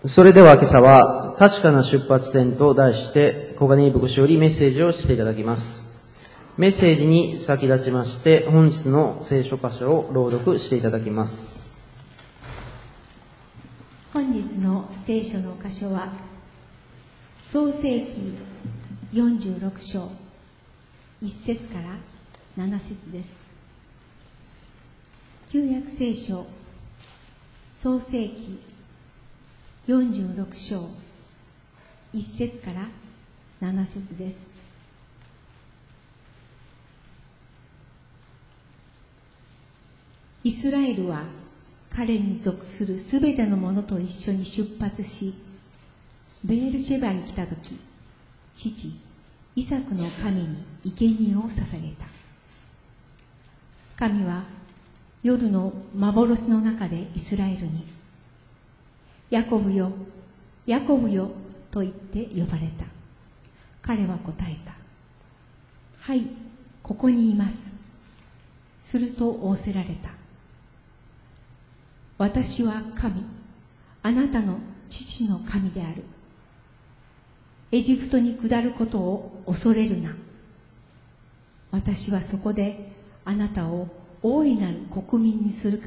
それでは今朝は確かな出発点と題して小金井牧師よりメッセージをしていただきます。メッセージに先立ちまして本日の聖書箇所を朗読していただきます。 本日の聖書の箇所は創世記46章1節から7節です。旧約聖書創世記46章1節から7節です。イスラエルは彼に属するすべての者と一緒に出発し、ベールシェバに来たとき、父イサクの神に生贄を捧げた。神は夜の幻の中でイスラエルに、ヤコブよ、ヤコブよと言って呼ばれた。彼は答えた。はい、ここにいます。すると仰せられた。私は神、あなたの父の神である。エジプトに下ることを恐れるな。私はそこであなたを大いなる国民にするから。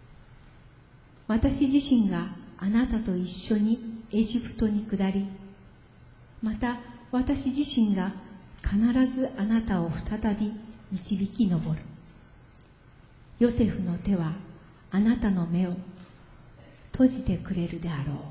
私自身があなたと一緒にエジプトに下り、また私自身が必ずあなたを再び導き上る。ヨセフの手はあなたの目を閉じてくれるであろう。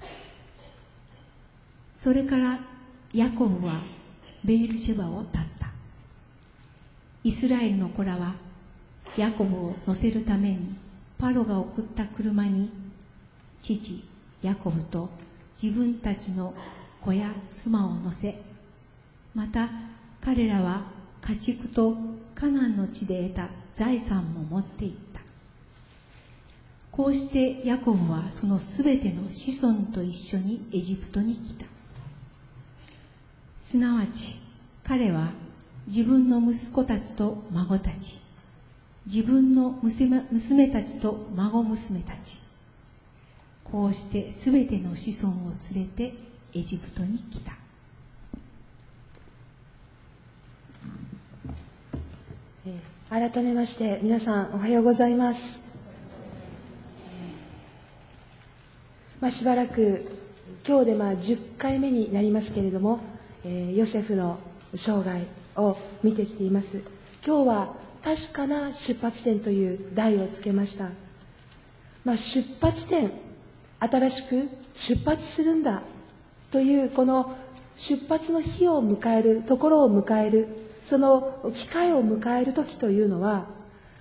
それからヤコブはベールシェバを立った。イスラエルの子らはヤコブを乗せるためにパロが送った車に父ヤコブと自分たちの子や妻を乗せ、また彼らは家畜とカナンの地で得た財産も持っていった。こうしてヤコブはそのすべての子孫と一緒にエジプトに来た。すなわち彼は自分の息子たちと孫たち、自分の娘たちと孫娘たち、こうしてすべての子孫を連れてエジプトに来た。 改めまして皆さんおはようございます。しばらく今日で10回目になりますけれども、ヨセフの生涯を見てきています。今日は確かな出発点という題をつけました。出発点、新しく出発するんだというこの出発の日を迎える、ところを迎える、その機会を迎える時というのは、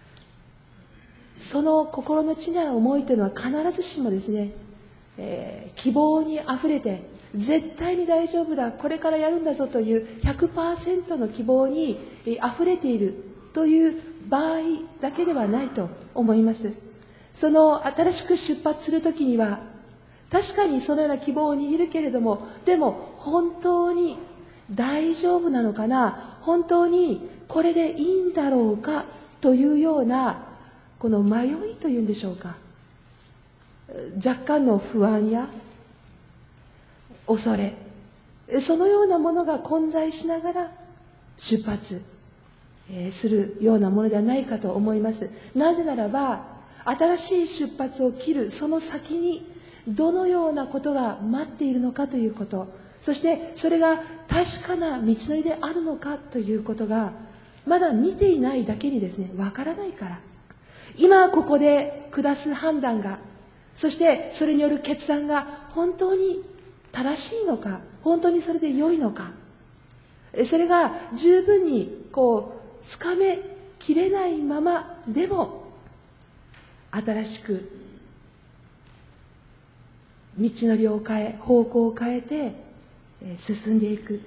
その心の内なる思いというのは必ずしもですね、希望にあふれて絶対に大丈夫だ、これからやるんだぞという 100% の希望にあふれているという場合だけではないと思います。その新しく出発するときには確かにそのような希望を握るけれども、でも本当に大丈夫なのかな、本当にこれでいいんだろうかというようなこの迷いというんでしょうか、若干の不安や恐れ、そのようなものが混在しながら出発するようなものではないかと思います。なぜならば新しい出発を切るその先にどのようなことが待っているのかということ、そしてそれが確かな道のりであるのかということがまだ見ていないだけにですね、わからないから、今ここで下す判断が、そしてそれによる決断が本当に正しいのか、本当にそれで良いのか、それが十分につかめきれないままでも新しく道のりを変え、方向を変えて進んでいく。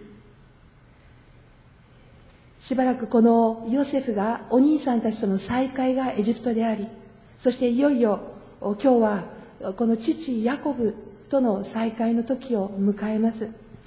しばらくこのヨセフがお兄さんたちとの再会がエジプトであり、そしていよいよ今日はこの父ヤコブとの再会の時を迎えます。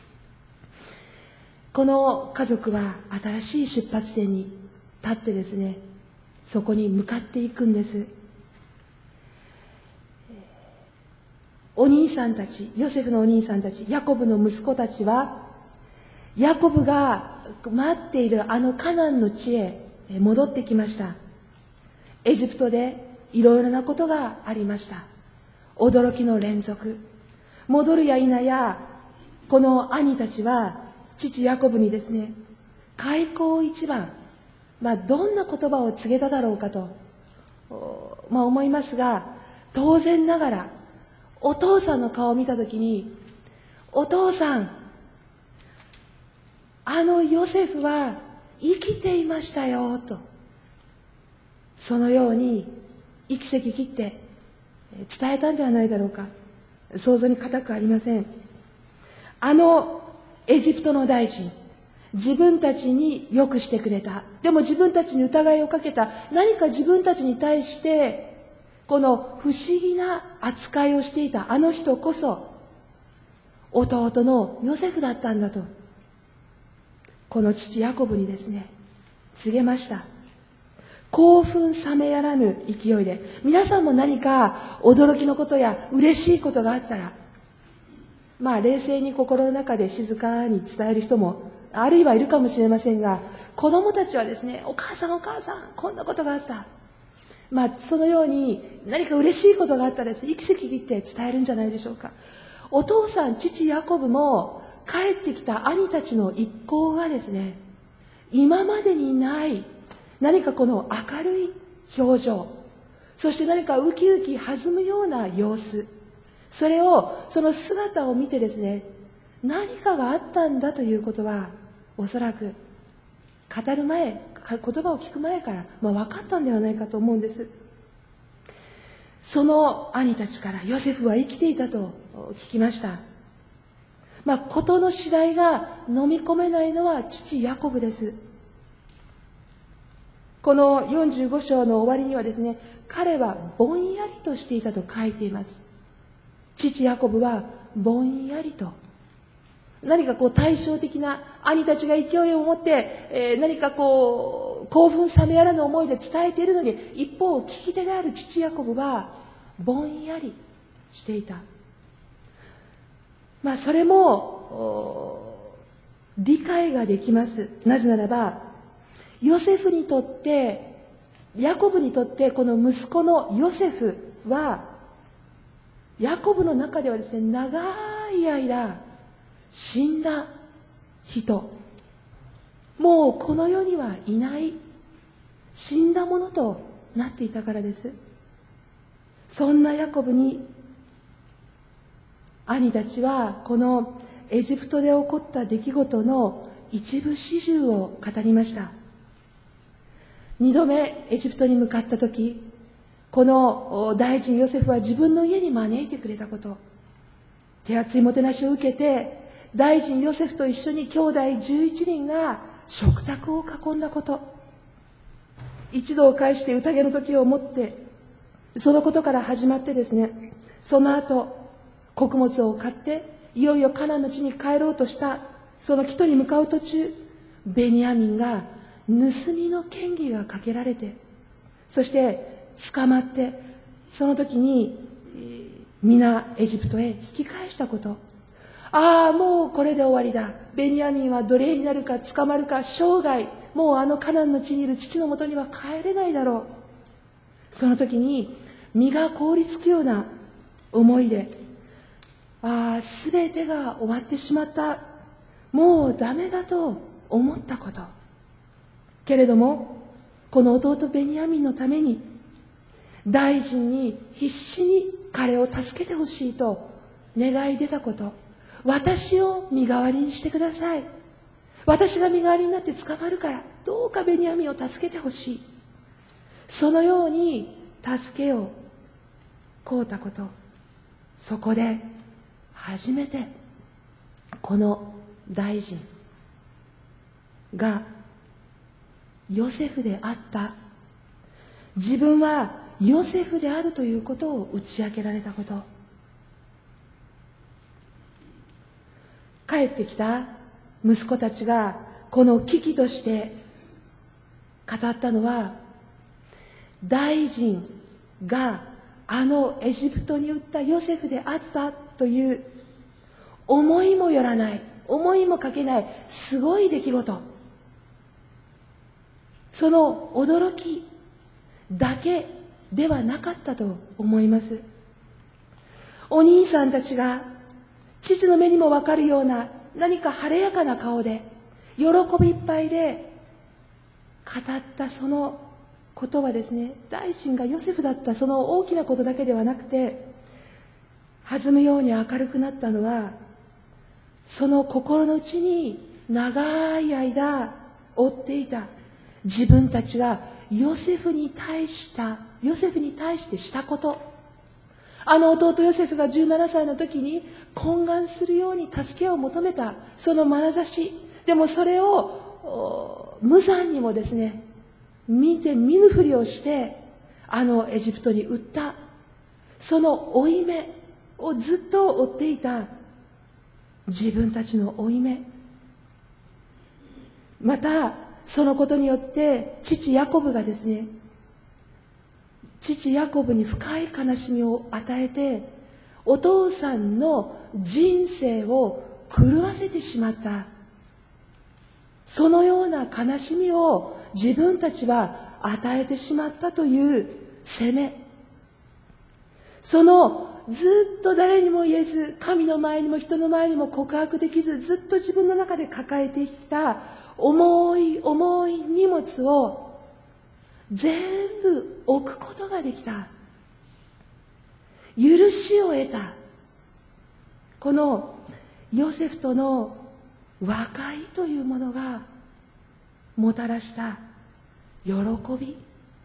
この家族は新しい出発点に立ってですね、そこに向かっていくんです。 お兄さんたち、ヨセフのお兄さんたち、ヤコブの息子たちは、ヤコブが待っているあのカナンの地へ戻ってきました。エジプトでいろいろなことがありました。驚きの連続。戻るや否や、この兄たちは父ヤコブにですね、開口一番、どんな言葉を告げただろうかと、思いますが、当然ながらお父さんの顔を見たときに、お父さん、あのヨセフは生きていましたよと、そのように息せき切って伝えたんではないだろうか。想像に難くありません。あのエジプトの大臣、自分たちに良くしてくれた、でも自分たちに疑いをかけた、何か自分たちに対してこの不思議な扱いをしていたあの人こそ弟のヨセフだったんだと、この父ヤコブにですね告げました。興奮冷めやらぬ勢いで、皆さんも何か驚きのことや嬉しいことがあったら、冷静に心の中で静かに伝える人もあるいはいるかもしれませんが、子供たちはですね、お母さんお母さんこんなことがあった、そのように何か嬉しいことがあったらですね、息せき切って伝えるんじゃないでしょうか。お父さん父ヤコブも帰ってきた兄たちの一行がですね、今までにない何かこの明るい表情、そして何かウキウキ弾むような様子、その姿を見てですね、何かがあったんだということはおそらく語る前、言葉を聞く前から分かったんではないかと思うんです。その兄たちからヨセフは生きていたと聞きました。事の次第が飲み込めないのは父ヤコブです。この45章の終わりにはですね、彼はぼんやりとしていたと書いています。父ヤコブはぼんやりと、何か対照的な、兄たちが勢いを持って、何か興奮冷めやらぬ思いで伝えているのに、一方聞き手である父ヤコブはぼんやりしていた。それも理解ができます。なぜならば、ヨセフにとって、ヤコブにとってこの息子のヨセフは、ヤコブの中ではですね、長い間死んだ人、もうこの世にはいない死んだものとなっていたからです。そんなヤコブに兄たちはこのエジプトで起こった出来事の一部始終を語りました。2度目エジプトに向かった時、この大臣ヨセフは自分の家に招いてくれたこと、手厚いもてなしを受けて大臣ヨセフと一緒に兄弟11人が食卓を囲んだこと、一度を返して宴の時をもって、そのことから始まってですね、その後穀物を買っていよいよカナンの地に帰ろうとしたその帰途に向かう途中、ベニヤミンが盗みの嫌疑がかけられて、そして捕まって、その時に皆エジプトへ引き返したこと、もうこれで終わりだ、ベニヤミンは奴隷になるか捕まるか生涯もうあのカナンの地にいる父のもとには帰れないだろう。その時に身が凍りつくような思いで、全てが終わってしまった、もうダメだと思ったこと。けれどもこの弟ベニヤミンのために大臣に必死に彼を助けてほしいと願い出たこと、私を身代わりにしてください、私が身代わりになって捕まるからどうかベニヤミンを助けてほしい、そのように助けを請うたこと、そこで初めてこの大臣がヨセフであった、自分はヨセフであるということを打ち明けられたこと、帰ってきた息子たちがこの危機として語ったのは、大臣があのエジプトに売ったヨセフであったという思いもよらない、思いもかけないすごい出来事、その驚きだけではなかったと思います。お兄さんたちが父の目にもわかるような何か晴れやかな顔で喜びいっぱいで語ったそのことはですね、大臣がヨセフだったその大きなことだけではなくて、弾むように明るくなったのは、その心の内に長い間追っていた自分たちがヨセフに対してしたこと、あの弟ヨセフが17歳の時に懇願するように助けを求めたその眼差し、でもそれを無残にもですね、見て見ぬふりをしてあのエジプトに売った、その負い目をずっと追っていた自分たちの負い目、またそのことによって父ヤコブがですね、父ヤコブに深い悲しみを与えて、お父さんの人生を狂わせてしまった、そのような悲しみを自分たちは与えてしまったという責め、そのずっと誰にも言えず、神の前にも人の前にも告白できず、ずっと自分の中で抱えてきた重い重い荷物を全部置くことができた、許しを得た、このヨセフとの和解というものがもたらした喜び、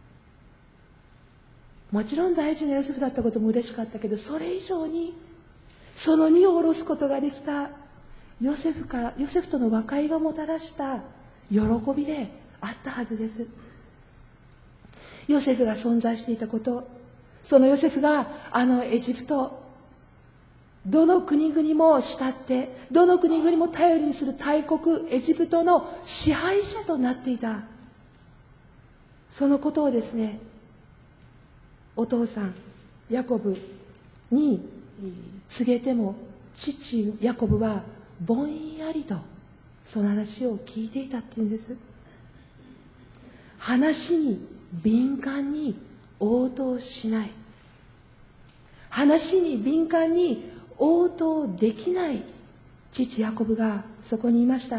もちろん大事なヨセフだったことも嬉しかったけど、それ以上にその荷を下ろすことができたヨセフとの和解がもたらした喜びであったはずです。ヨセフが存在していたこと、そのヨセフがあのエジプト、どの国々も慕って、どの国々も頼りにする大国エジプトの支配者となっていた、そのことをですね、お父さんヤコブに告げても、父ヤコブはぼんやりとその話を聞いていたっていうんです。話に敏感に応答しない、話に敏感に応答できない父ヤコブがそこにいました。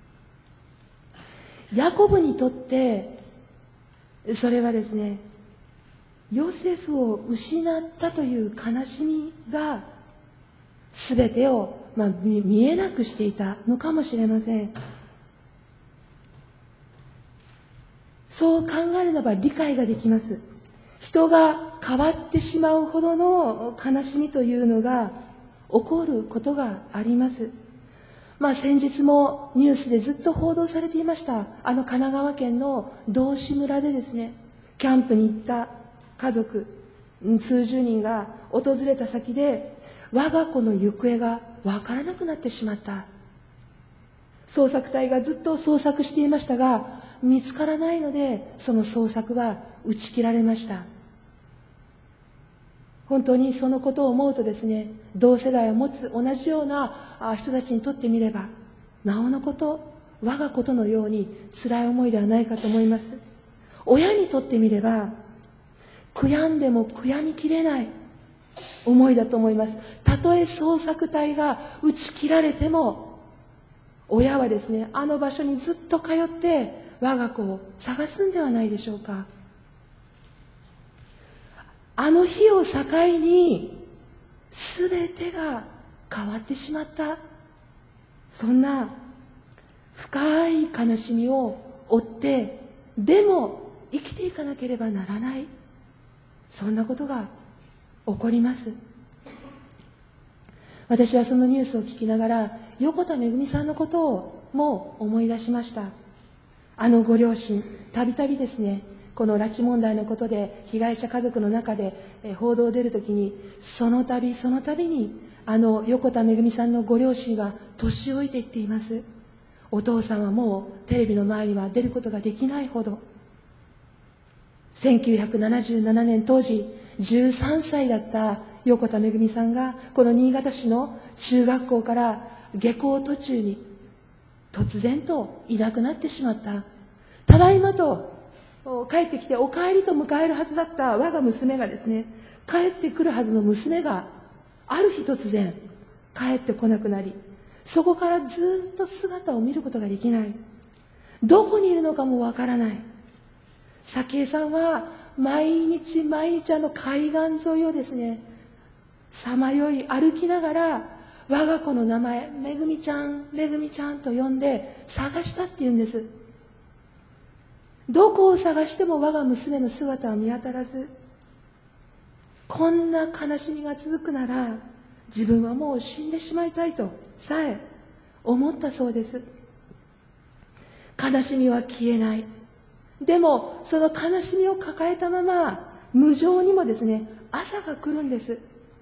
ヤコブにとってそれはですね、ヨセフを失ったという悲しみが全てを、見えなくしていたのかもしれません。そう考えるのは理解ができます。人が変わってしまうほどの悲しみというのが起こることがあります。先日もニュースでずっと報道されていました、あの神奈川県の道志村でですね、キャンプに行った家族数十人が訪れた先で我が子の行方がわからなくなってしまった。捜索隊がずっと捜索していましたが見つからないので、その捜索は打ち切られました。本当にそのことを思うとですね、同世代を持つ同じような人たちにとってみれば、なおのこと我がことのように辛い思いではないかと思います。親にとってみれば悔やんでも悔やみきれない思いだと思います。たとえ捜索隊が打ち切られても、親はですね、あの場所にずっと通って我が子を探すんではないでしょうか。あの日を境に全てが変わってしまった、そんな深い悲しみを負ってでも生きていかなければならない、そんなことが起こります。私はそのニュースを聞きながら横田めぐみさんのことをも思い出しました。あのご両親、たびたびですね、この拉致問題のことで被害者家族の中で報道出るときに、その度にあの横田めぐみさんのご両親が年老いていっています。お父さんはもうテレビの前には出ることができないほど、1977年当時 13歳だった横田めぐみさんがこの新潟市の中学校から下校途中に突然といなくなってしまった。ただいまと帰ってきてお帰りと迎えるはずだった我が娘がですね、帰ってくるはずの娘がある日突然帰ってこなくなり、そこからずっと姿を見ることができない。どこにいるのかもわからない。早紀江さんは毎日海岸沿いをですね、さまよい歩きながら我が子の名前、めぐみちゃん、めぐみちゃんと呼んで探したっていうんです。どこを探しても我が娘の姿は見当たらず、こんな悲しみが続くなら自分はもう死んでしまいたいとさえ思ったそうです。悲しみは消えない。でもその悲しみを抱えたまま無情にもですね、朝が来るんです。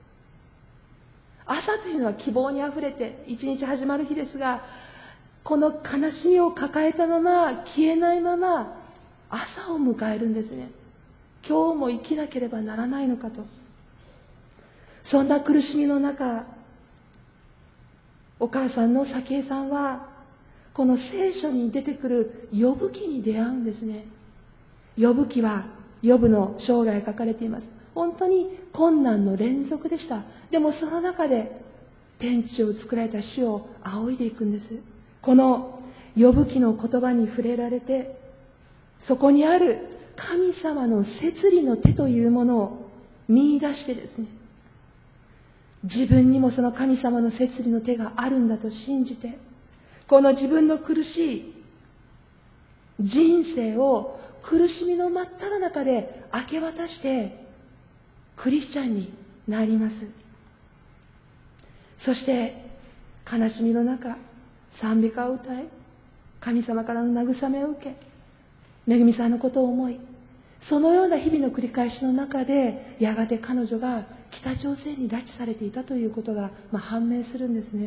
朝というのは希望にあふれて一日始まる日ですが、この悲しみを抱えたまま消えないまま朝を迎えるんですね。今日も生きなければならないのかと。そんな苦しみの中、お母さんの早紀江さんはこの聖書に出てくるヨブ記に出会うんですね。ヨブ記はヨブの生涯が書かれています。本当に困難の連続でした。でもその中で天地を作られた主を仰いでいくんです。このヨブ記の言葉に触れられて、そこにある神様の摂理の手というものを見出してですね、自分にもその神様の摂理の手があるんだと信じて、この自分の苦しい人生を苦しみの真っ只中で明け渡してクリスチャンになります。そして悲しみの中、賛美歌を歌い、神様からの慰めを受け、めぐみさんのことを思い、そのような日々の繰り返しの中で、やがて彼女が北朝鮮に拉致されていたということが、判明するんですね。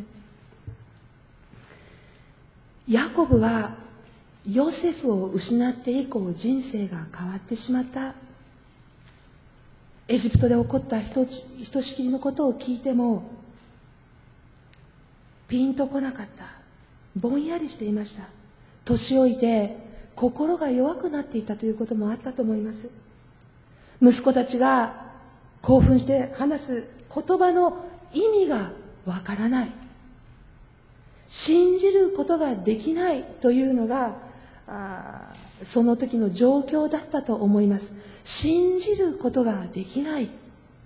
ヤコブはヨセフを失って以降人生が変わってしまった。エジプトで起こったひとしきりのことを聞いてもピンとこなかった。ぼんやりしていました。年老いて心が弱くなっていたということもあったと思います。息子たちが興奮して話す言葉の意味がわからない、信じることができないというのがその時の状況だったと思います。信じることができない。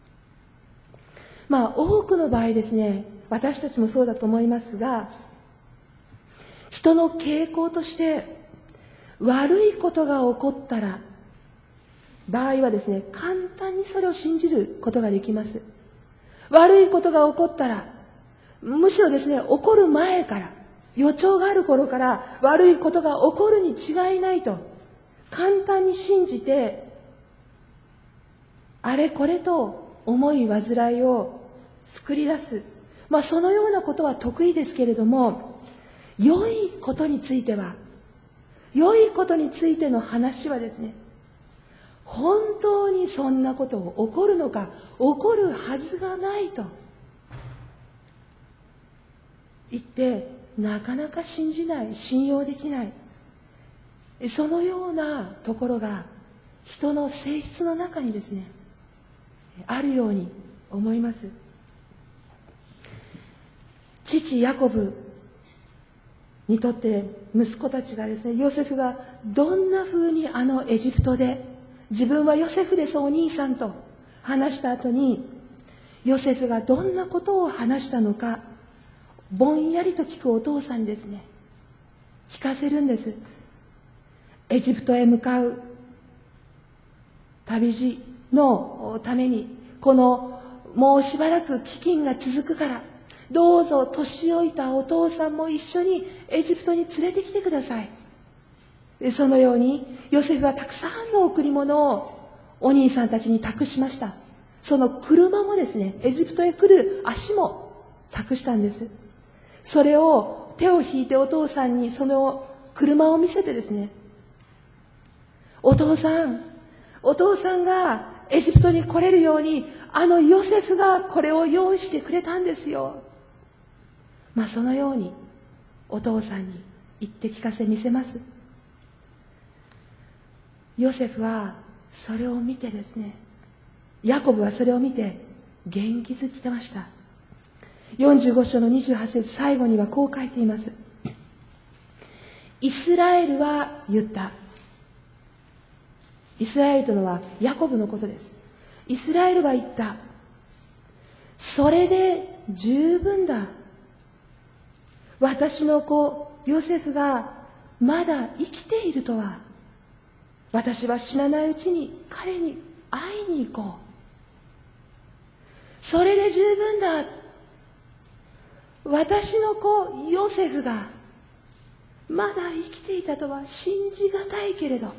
多くの場合ですね、私たちもそうだと思いますが、人の傾向として悪いことが起こったら場合はですね、簡単にそれを信じることができます。悪いことが起こったら、むしろですね、起こる前から、予兆がある頃から悪いことが起こるに違いないと簡単に信じて、あれこれと思い煩いを作り出す、そのようなことは得意ですけれども、良いことについての話はですね、本当にそんなことを起こるのか、起こるはずがないと言ってなかなか信じない、信用できない、そのようなところが人の性質の中にですね、あるように思います。父ヤコブにとって息子たちがですね、ヨセフがどんなふうにエジプトで自分はヨセフですお兄さんと話した後に、ヨセフがどんなことを話したのかぼんやりと聞くお父さんにですね、聞かせるんです。エジプトへ向かう旅路のために、このもうしばらく飢饉が続くから、どうぞ年老いたお父さんも一緒にエジプトに連れてきてください。そのようにヨセフはたくさんの贈り物をお兄さんたちに託しました。その車もですね、エジプトへ来る足も託したんです。それを手を引いてお父さんにその車を見せてですね、お父さんがエジプトに来れるように、あのヨセフがこれを用意してくれたんですよ。そのようにお父さんに言って聞かせ見せます。ヨセフはそれを見てですね、ヤコブはそれを見て元気づきてました。45章の28節、最後にはこう書いています。イスラエルは言った。イスラエルというのはヤコブのことです。イスラエルは言った。それで十分だ。私の子ヨセフがまだ生きているとは、私は死なないうちに彼に会いに行こう。それで十分だ。私の子ヨセフがまだ生きていたとは信じがたいけれど、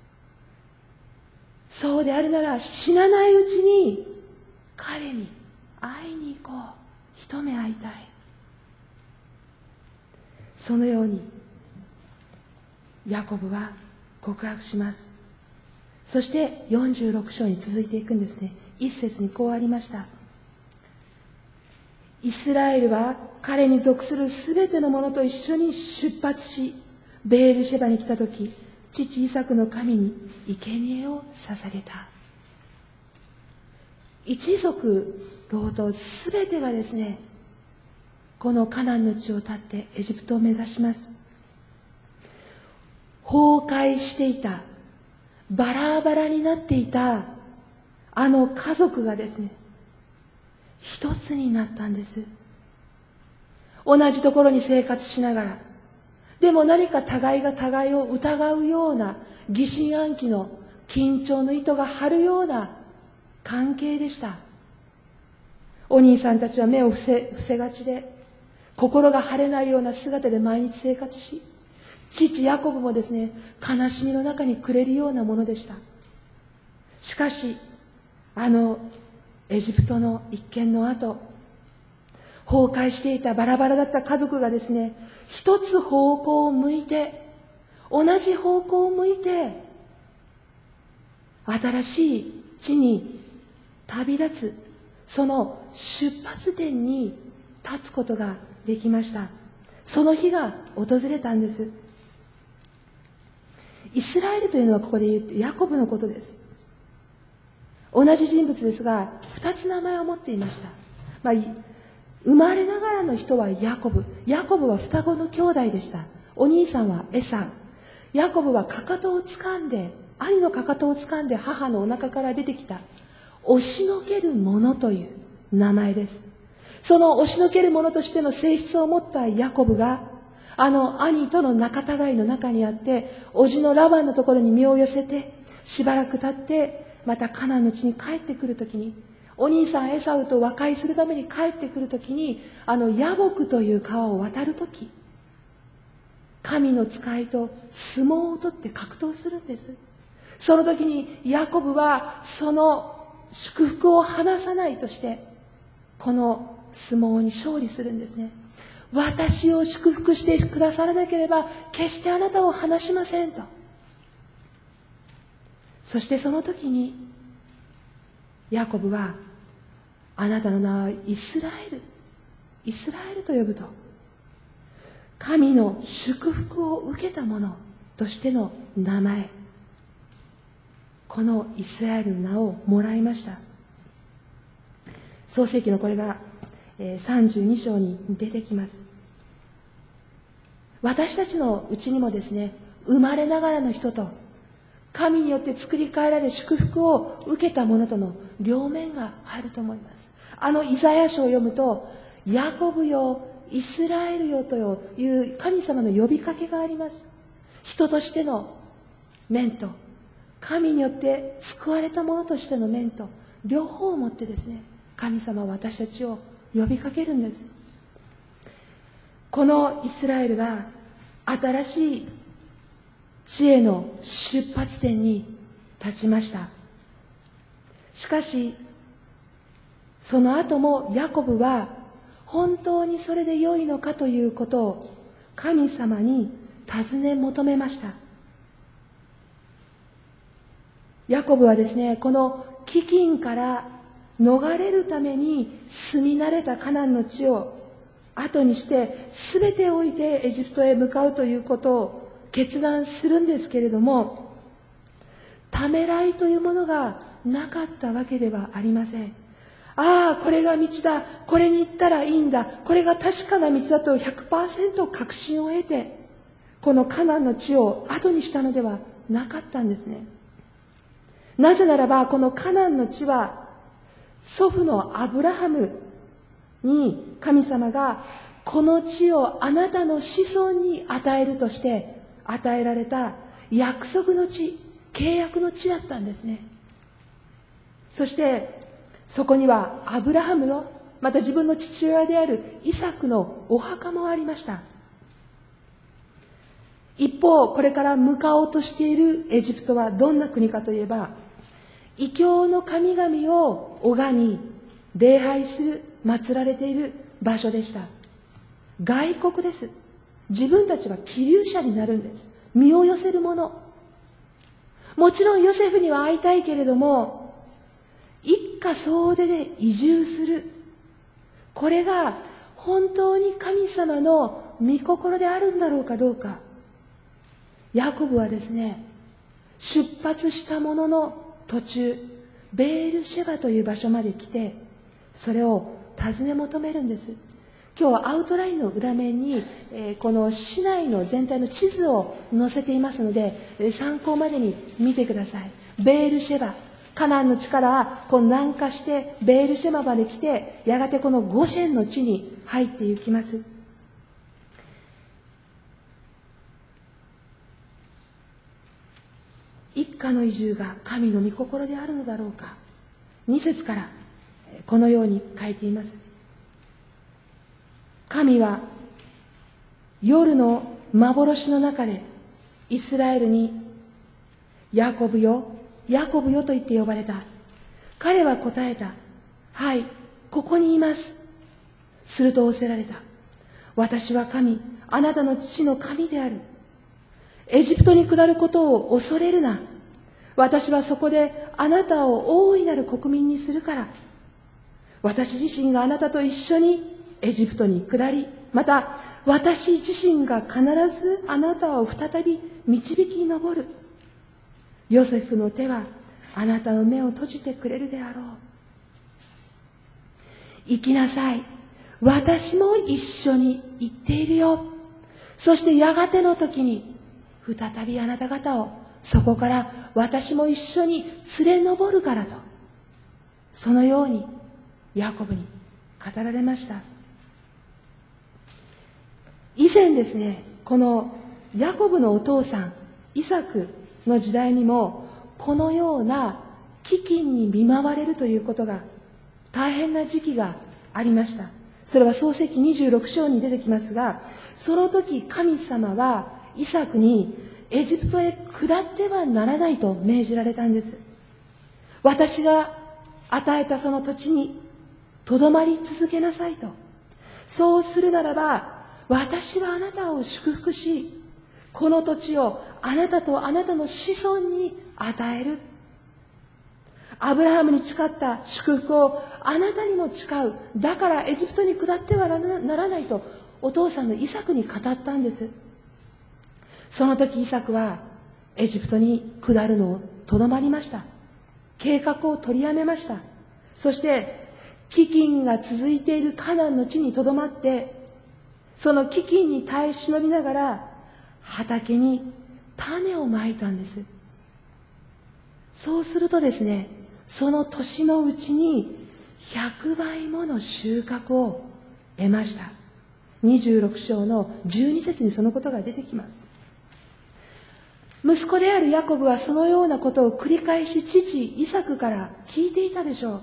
そうであるなら死なないうちに彼に会いに行こう。一目会いたい。そのようにヤコブは告白します。そして46章に続いていくんですね。一節にこうありました。イスラエルは彼に属するすべての者と一緒に出発し、ベールシェバに来たとき、父イサクの神に生贄を捧げた。一族老頭すべてがですね、このカナンの地を立ってエジプトを目指します。崩壊していた、バラバラになっていたあの家族がですね、一つになったんです。同じところに生活しながら、でも何か互いが互いを疑うような疑心暗鬼の緊張の糸が張るような関係でした。お兄さんたちは目を伏せがちで、心が晴れないような姿で毎日生活し、父ヤコブもですね、悲しみの中に暮れるようなものでした。しかし、あのエジプトの一件の後、崩壊していたバラバラだった家族がですね、一つ方向を向いて、同じ方向を向いて、新しい地に旅立つ、その出発点に立つことができました。その日が訪れたんです。イスラエルというのはここで言うヤコブのことです。同じ人物ですが、二つ名前を持っていました。生まれながらの人はヤコブ。ヤコブは双子の兄弟でした。お兄さんはエサウ。ヤコブはかかとを掴んで、兄のかかとを掴んで母のお腹から出てきた、押しのける者という名前です。その押しのける者としての性質を持ったヤコブが、あの兄との仲違いの中にあって、叔父のラバンのところに身を寄せて、しばらく経って、またカナンの地に帰ってくるときに、お兄さんエサウと和解するために帰ってくるときに、あのヤボクという川を渡るとき、神の使いと相撲を取って格闘するんです。その時にヤコブはその祝福を離さないとして、この相撲に勝利するんですね。私を祝福してくださらなければ決してあなたを離しませんと。そしてその時にヤコブは、あなたの名はイスラエル、イスラエルと呼ぶと、神の祝福を受けた者としての名前、このイスラエルの名をもらいました。創世記のこれが32章に出てきます。私たちのうちにもですね、生まれながらの人と神によって作り変えられ祝福を受けた者との両面があると思います。イザヤ書を読むと、ヤコブよ、イスラエルよという神様の呼びかけがあります。人としての面と、神によって救われた者としての面と、両方を持ってですね、神様は私たちを呼びかけるんです。このイスラエルは新しい地への出発点に立ちました。しかしその後もヤコブは本当にそれで良いのかということを神様に尋ね求めました。ヤコブはですね、この飢饉から逃れるために住み慣れたカナンの地を後にして全てを置いてエジプトへ向かうということを決断するんですけれども、ためらいというものがなかったわけではありません。ああ、これが道だ、これに行ったらいいんだ、これが確かな道だと 100% 確信を得て、このカナンの地を後にしたのではなかったんですね。なぜならば、このカナンの地は祖父のアブラハムに神様がこの地をあなたの子孫に与えるとして与えられた約束の地、契約の地だったんですね。そしてそこにはアブラハムの、また自分の父親であるイサクのお墓もありました。一方、これから向かおうとしているエジプトはどんな国かといえば、異教の神々を拝み礼拝する、祀られている場所でした。外国です。自分たちは寄留者になるんです。身を寄せるもの。もちろんヨセフには会いたいけれども、一家総出で移住する。これが本当に神様の御心であるんだろうかどうか。ヤコブはですね、出発したものの途中、ベールシェバという場所まで来て、それを尋ね求めるんです。今日はアウトラインの裏面に、この市内の全体の地図を載せていますので、参考までに見てください。ベールシェバ、カナンの地から南下してベールシェバまで来て、やがてこのゴシェンの地に入っていきます。一家の移住が神の御心であるのだろうか。2節からこのように書いています。神は夜の幻の中でイスラエルにヤコブよ、ヤコブよと言って呼ばれた。彼は答えた。はい、ここにいます。すると仰せられた。私は神、あなたの父の神である。エジプトに下ることを恐れるな。私はそこであなたを大いなる国民にするから。私自身があなたと一緒にエジプトに下り、また私自身が必ずあなたを再び導き上る。ヨセフの手はあなたの目を閉じてくれるであろう。行きなさい。私も一緒に行っているよ。そしてやがての時に再びあなた方をそこから私も一緒に連れ上るからと、そのようにヤコブに語られました。以前ですね、このヤコブのお父さんイサクの時代にもこのような飢饉に見舞われるということが、大変な時期がありました。それは創世記26章に出てきますが、その時神様はイサクにエジプトへ下ってはならないと命じられたんです。私が与えたその土地にとどまり続けなさいと。そうするならば私はあなたを祝福し、この土地をあなたとあなたの子孫に与える。アブラハムに誓った祝福をあなたにも誓う。だからエジプトに下ってはならないとお父さんのイサクに語ったんです。その時イサクはエジプトに下るのをとどまりました。計画を取りやめました。そして飢饉が続いているカナンの地にとどまって、その飢饉に耐え忍びながら畑に種をまいたんです。そうするとですね、その年のうちに100倍もの収穫を得ました。26章の12節にそのことが出てきます。息子であるヤコブはそのようなことを繰り返し父イサクから聞いていたでしょう。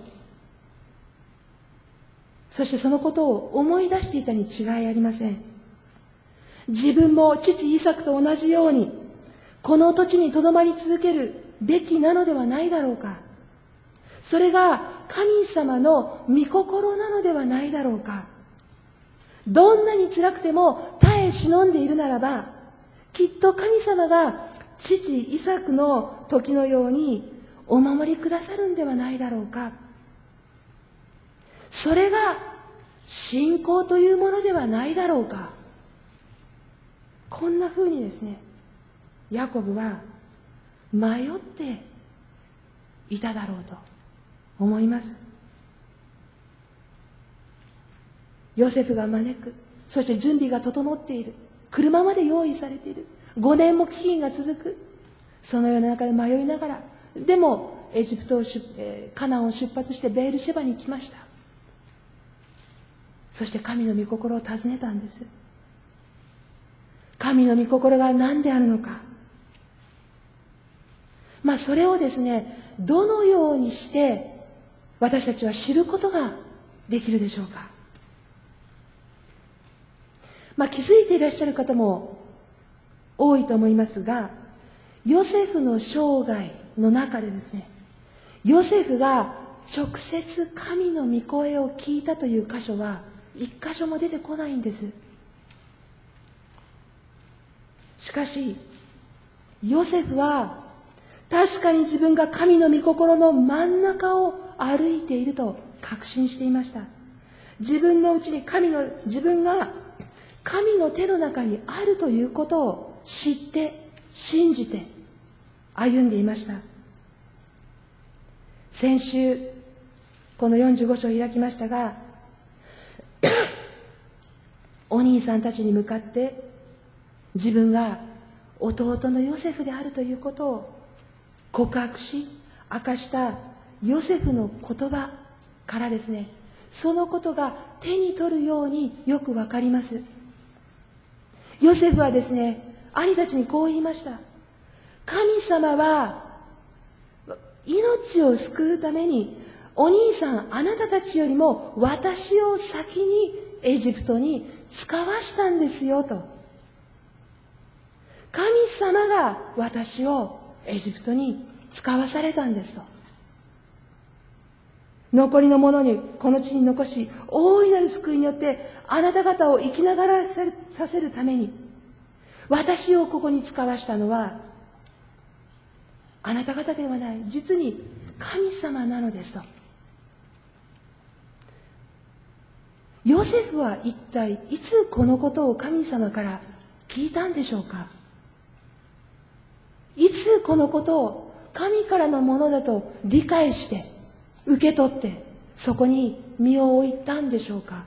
そしてそのことを思い出していたに違いありません。自分も父イサクと同じようにこの土地にとどまり続けるべきなのではないだろうか。それが神様の御心なのではないだろうか。どんなに辛くても耐え忍んでいるならば、きっと神様が父イサクの時のようにお守りくださるんではないだろうか。それが信仰というものではないだろうか。こんなふうにですね、ヤコブは迷っていただろうと思います。ヨセフが招く、そして準備が整っている、車まで用意されている、5年も飢饉が続く、そのような中で迷いながら、でもエジプトをカナンを出発してベールシェバに来ました。そして神の御心を尋ねたんです。神の御心が何であるのか、それをですね、どのようにして私たちは知ることができるでしょうか。気づいていらっしゃる方も多いと思いますが、ヨセフの生涯の中でですね、ヨセフが直接神の御声を聞いたという箇所は一箇所も出てこないんです。しかしヨセフは確かに自分が神の御心の真ん中を歩いていると確信していました。自分のうちに自分が神の手の中にあるということを知って信じて歩んでいました。先週この45章を開きましたがお兄さんたちに向かって自分が弟のヨセフであるということを告白し明かしたヨセフの言葉からですね、そのことが手に取るようによくわかります。ヨセフはですね、兄たちにこう言いました。神様は命を救うためにお兄さんあなたたちよりも私を先にエジプトに使わしたんですよと。神様が私をエジプトに使わされたんですと。残りの者にこの地に残し、大いなる救いによってあなた方を生きながらさせるために私をここに使わしたのはあなた方ではない、実に神様なのですと。ヨセフは一体いつこのことを神様から聞いたんでしょうか。いつこのことを神からのものだと理解して受け取ってそこに身を置いたんでしょうか。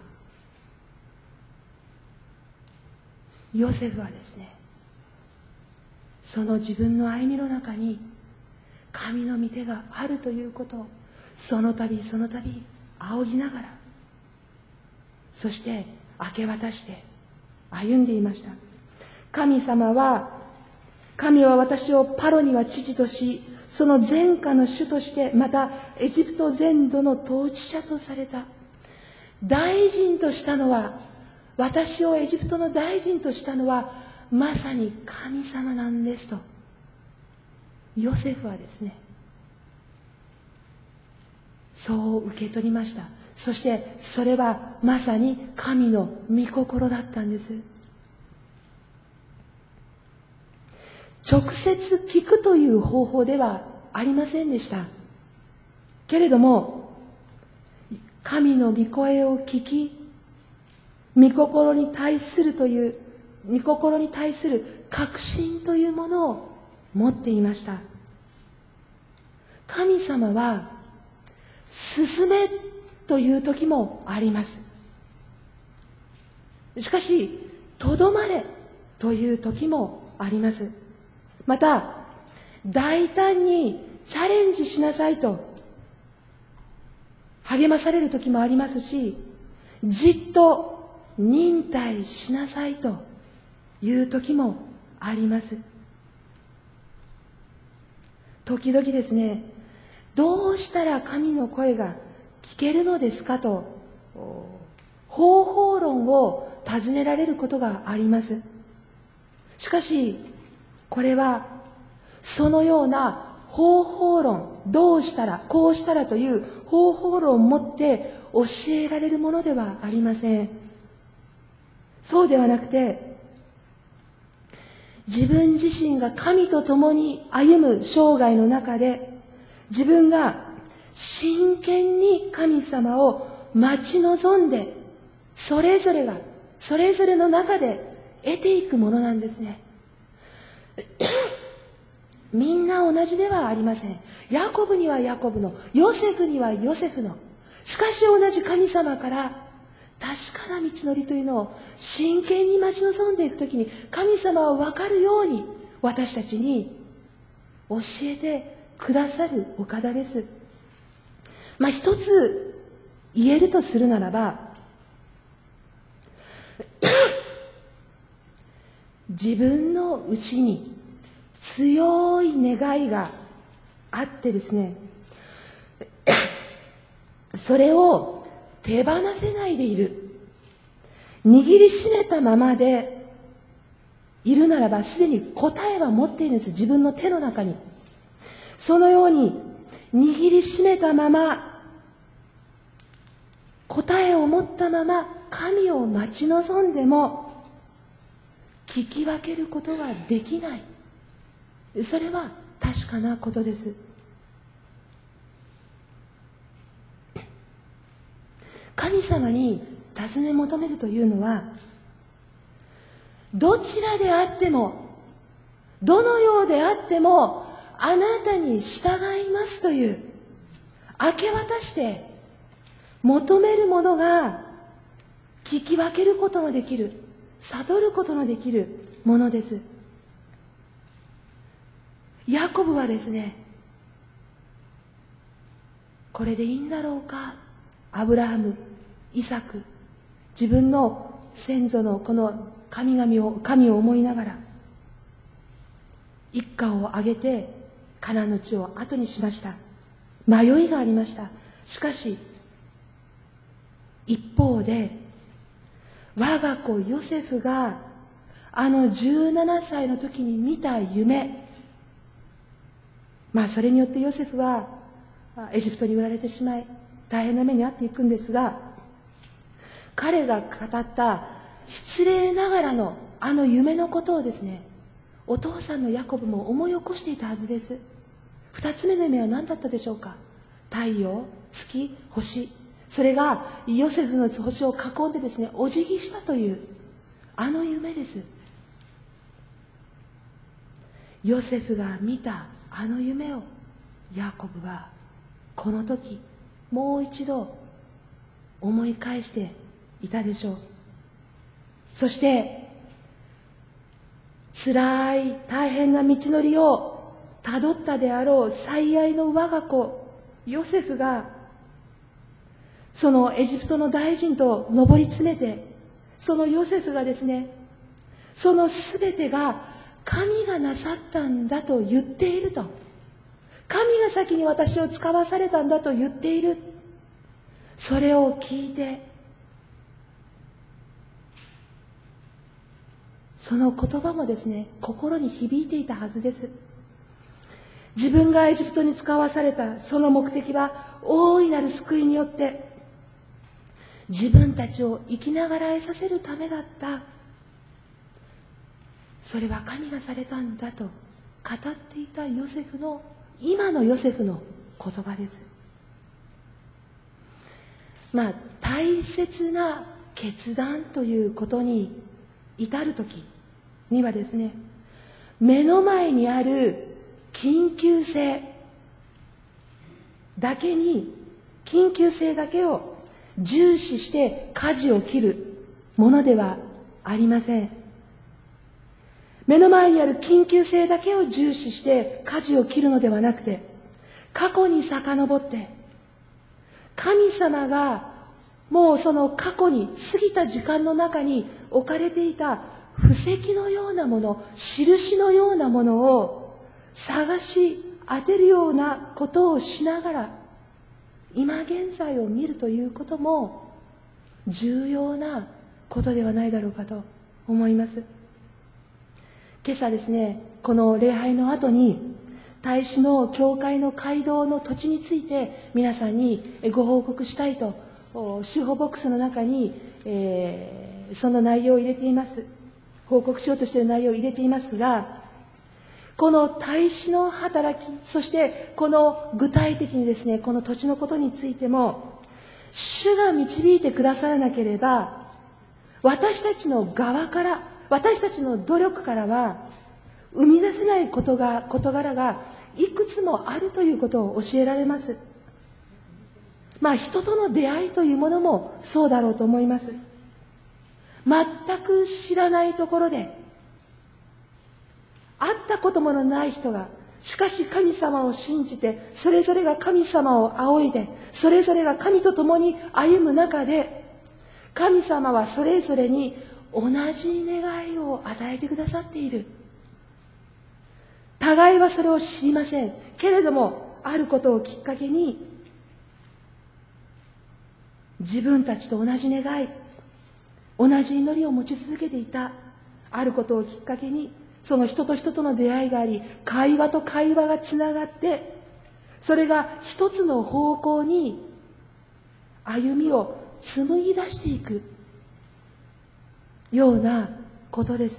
ヨセフはですね、その自分の歩みの中に神の御手があるということをその度その度仰ぎながら、そして明け渡して歩んでいました。神は私をパロには知事とし、その全下の主として、またエジプト全土の統治者とされた。大臣としたのは、私をエジプトの大臣としたのはまさに神様なんですと。ヨセフはですね、そう受け取りました。そしてそれはまさに神の御心だったんです。直接聞くという方法ではありませんでした。けれども神の御声を聞き、御心に対する確信というものを持っていました。神様は進めという時もあります。しかしとどまれという時もあります。また大胆にチャレンジしなさいと励まされる時もありますし、じっと忍耐しなさいという時もあります。時々ですね、どうしたら神の声が聞けるのですかと方法論を尋ねられることがあります。しかしこれはそのような方法論、どうしたらこうしたらという方法論を持って教えられるものではありません。そうではなくて、自分自身が神と共に歩む生涯の中で自分が真剣に神様を待ち望んで、それぞれがそれぞれの中で得ていくものなんですね。みんな同じではありません。ヤコブにはヤコブの、ヨセフにはヨセフの。しかし同じ神様から確かな道のりというのを真剣に待ち望んでいくときに、神様は分かるように私たちに教えてくださるお方です。一つ言えるとするならば、自分の内に強い願いがあってですね、それを手放せないでいる、握りしめたままでいるならば、すでに答えは持っているんです。自分の手の中に。そのように握りしめたまま、答えを持ったまま神を待ち望んでも聞き分けることはできない。それは確かなことです。神様に尋ね求めるというのは、どちらであっても、どのようであってもあなたに従いますという、明け渡して求めるものが聞き分けることのできる、悟ることのできるものです。ヤコブはですね、これでいいんだろうか、アブラハム、イサク、自分の先祖のこの神を思いながら一家を挙げてカナンの地を後にしました。迷いがありました。しかし一方で、我が子ヨセフがあの17歳の時に見た夢、それによってヨセフはエジプトに売られてしまい大変な目に遭っていくんですが、彼が語った失礼ながらのあの夢のことをですね、お父さんのヤコブも思い起こしていたはずです。二つ目の夢は何だったでしょうか。太陽、月、星、それがヨセフの星を囲んでですね、お辞儀したというあの夢です。ヨセフが見たあの夢をヤコブはこの時もう一度思い返していたでしょう。そして辛い大変な道のりをたどったであろう最愛の我が子ヨセフが、そのエジプトの大臣と上り詰めて、そのヨセフがですね、そのすべてが神がなさったんだと言っていると、神が先に私を使わされたんだと言っている。それを聞いて、その言葉もですね、心に響いていたはずです。自分がエジプトに使わされたその目的は、大いなる救いによって自分たちを生きながらえさせるためだった。それは神がされたんだと語っていたヨセフの、今のヨセフの言葉です。大切な決断ということに至るときにはですね、目の前にある緊急性だけを重視して舵を切るものではありません。目の前にある緊急性だけを重視して舵を切るのではなくて、過去に遡って神様がもうその過去に過ぎた時間の中に置かれていた布石のようなもの、印のようなものを探し当てるようなことをしながら、今現在を見るということも重要なことではないだろうかと思います。今朝ですね、この礼拝の後に大使の教会の街道の土地について皆さんにご報告したいと、手法ボックスの中に、その内容を入れています。報告しようとしている内容を入れていますが、 この大使の働き、そしてこの具体的にですね、この土地のことについても、主が導いてくださらなければ、私たちの側から、私たちの努力からは、生み出せない事柄がいくつもあるということを教えられます。人との出会いというものもそうだろうと思います。全く知らないところで、会ったこともない人が、しかし神様を信じて、それぞれが神様を仰いで、それぞれが神と共に歩む中で、神様はそれぞれに同じ願いを与えてくださっている。互いはそれを知りません。けれども、あることをきっかけに、自分たちと同じ願い、同じ祈りを持ち続けていた、あることをきっかけに、その人と人との出会いがあり、会話と会話がつながって、それが一つの方向に歩みを紡ぎ出していくようなことです。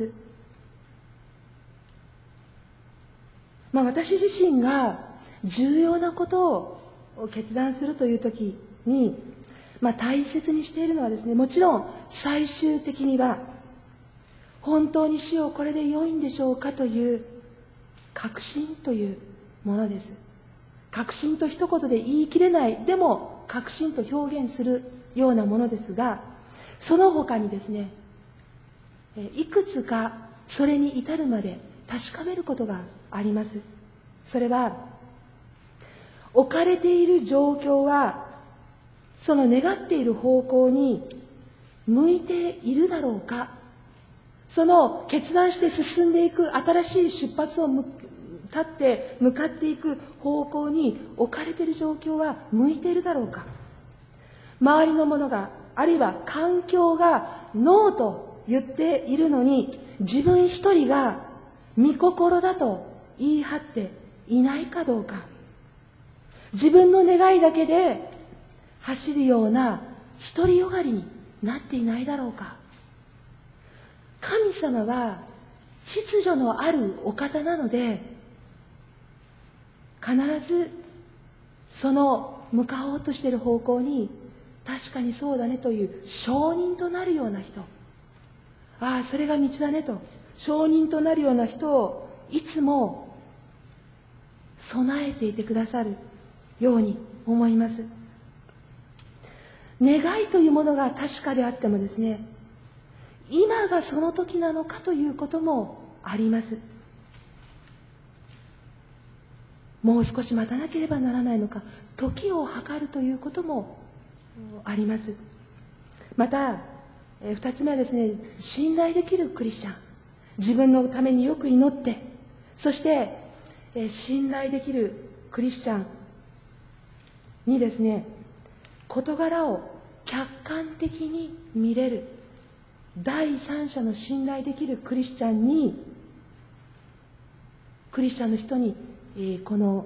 私自身が重要なことを決断するという時に、大切にしているのはですね、もちろん最終的には本当に主よこれで良いんでしょうかという確信というものです。確信と一言で言い切れない、でも確信と表現するようなものですが、その他にですね、いくつかそれに至るまで確かめることがあります。それは、置かれている状況はその願っている方向に向いているだろうか、その決断して進んでいく新しい出発を立って向かっていく方向に置かれている状況は向いているだろうか、周りのものが、あるいは環境がノーと言っているのに、自分一人が御心だと言い張っていないかどうか、自分の願いだけで走るような独りよがりになっていないだろうか。神様は秩序のあるお方なので、必ずその向かおうとしている方向に、確かにそうだねという証人となるような人、ああそれが道だねと証人となるような人をいつも備えていてくださるように思います。願いというものが確かであってもですね、今がその時なのかということもあります。もう少し待たなければならないのか、時を計るということもあります。また2つ目はですね、信頼できるクリスチャン、自分のためによく祈って、そして信頼できるクリスチャンにですね、事柄を客観的に見れる第三者の信頼できるクリスチャンの人にこの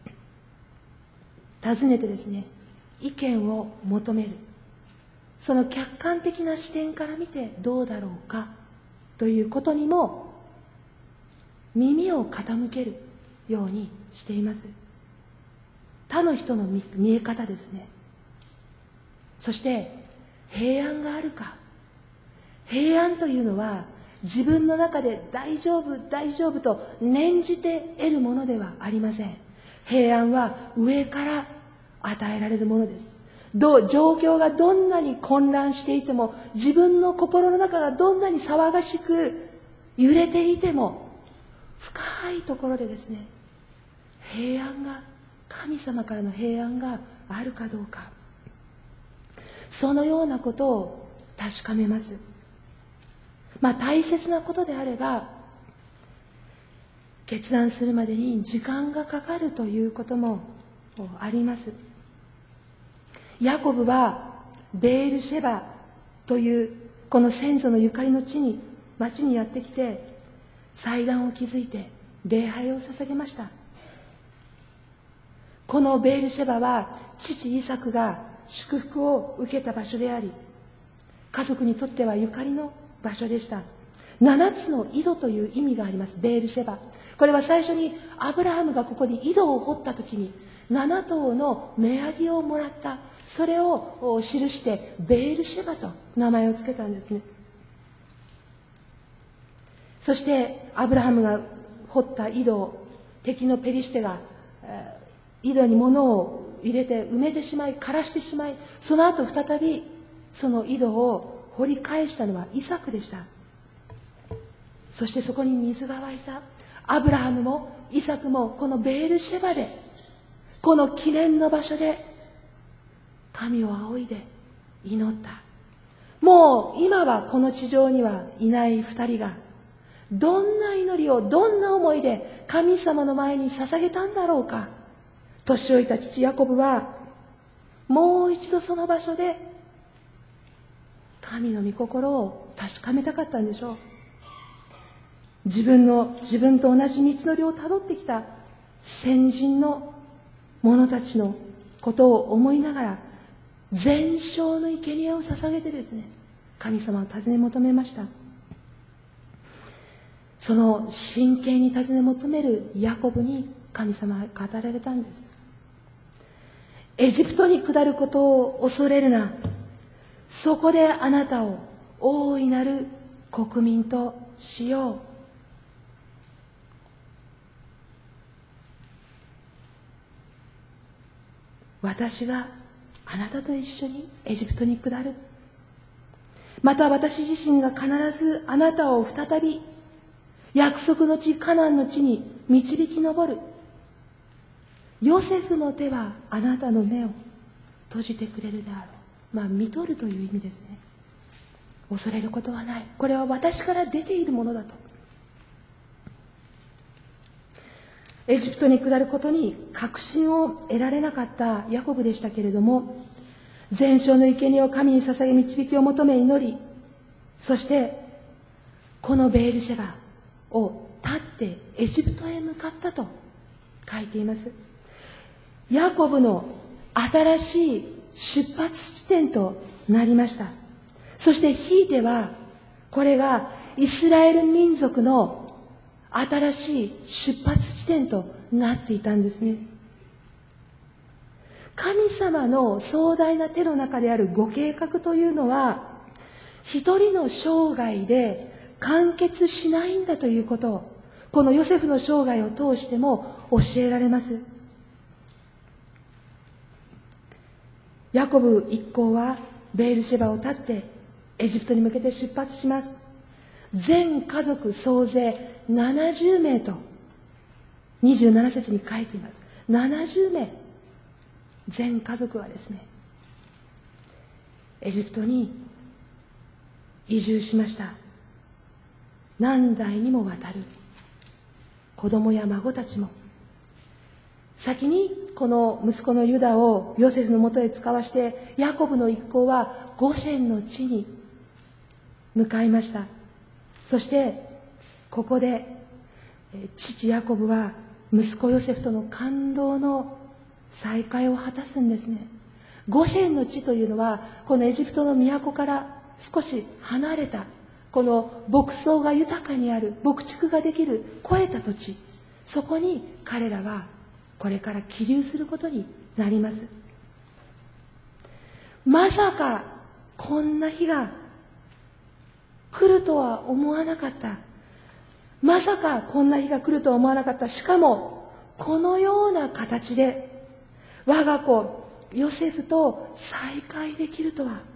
尋ねてですね、意見を求める、その客観的な視点から見てどうだろうかということにも耳を傾けるようにしています。他の人の見え方ですね。そして平安があるか。平安というのは自分の中で大丈夫大丈夫と念じて得るものではありません。平安は上から与えられるものです。状況がどんなに混乱していても、自分の心の中がどんなに騒がしく揺れていても、深いところでですね、平安が、神様からの平安があるかどうか、そのようなことを確かめます。大切なことであれば、決断するまでに時間がかかるということもあります。ヤコブはベールシェバというこの先祖のゆかりの町にやってきて、祭壇を築いて礼拝を捧げました。このベールシェバは父イサクが祝福を受けた場所であり、家族にとってはゆかりの場所でした。 7つの井戸という意味があります。ベールシェバ。これは最初にアブラハムがここに井戸を掘った時に7頭の芽ヤギをもらった、それを記してベールシェバと名前をつけたんですね。そしてアブラハムが掘った井戸を敵のペリシテが井戸に物を入れて埋めてしまい、枯らしてしまい、その後再びその井戸を掘り返したのはイサクでした。そしてそこに水が湧いた。アブラハムもイサクもこのベールシェバで、この記念の場所で神を仰いで祈った。もう今はこの地上にはいない二人が、どんな祈りを、どんな思いで神様の前に捧げたんだろうか。年老いた父ヤコブはもう一度その場所で神の御心を確かめたかったんでしょう。自分と同じ道のりをたどってきた先人の者たちのことを思いながら、全焼の生贄を捧げてですね、神様を尋ね求めました。その真剣に尋ね求めるヤコブに神様は語られたんです。エジプトに下ることを恐れるな。そこであなたを大いなる国民としよう。私があなたと一緒にエジプトに下る。また私自身が必ずあなたを再び約束の地カナンの地に導き上る。ヨセフの手はあなたの目を閉じてくれるであろう。見とるという意味ですね。恐れることはない。これは私から出ているものだと。エジプトに下ることに確信を得られなかったヤコブでしたけれども、全焼の生贄を神に捧げ導きを求め祈り、そしてこのベールシェバを立ってエジプトへ向かったと書いています。ヤコブの新しい出発地点となりました。そしてひいてはこれがイスラエル民族の新しい出発地点となっていたんですね。神様の壮大な手の中であるご計画というのは、一人の生涯で完結しないんだということを、このヨセフの生涯を通しても教えられます。ヤコブ一行はベールシェバを立ってエジプトに向けて出発します。全家族総勢70名と27節に書いています。70名。全家族はですね、エジプトに移住しました。何代にもわたる子供や孫たちも、先にこの息子のユダをヨセフのもとへ使わしてヤコブの一行はゴシェンの地に向かいました。そしてここで父ヤコブは息子ヨセフとの感動の再会を果たすんですね。ゴシェンの地というのはこのエジプトの都から少し離れた、この牧草が豊かにある、牧畜ができる肥えた土地、そこに彼らはこれから起立することになります。まさかこんな日が来るとは思わなかった。まさかこんな日が来るとは思わなかった。しかもこのような形で我が子ヨセフと再会できるとは。